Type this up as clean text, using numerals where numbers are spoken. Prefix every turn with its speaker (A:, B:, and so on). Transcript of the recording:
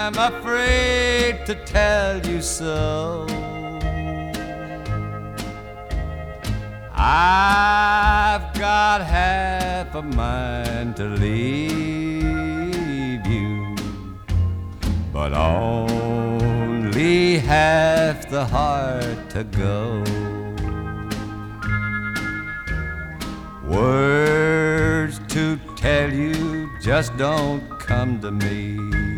A: I'm afraid to tell you so. I've got half a mind to leave you, but only half the heart to go. Words to tell you just don't come to me.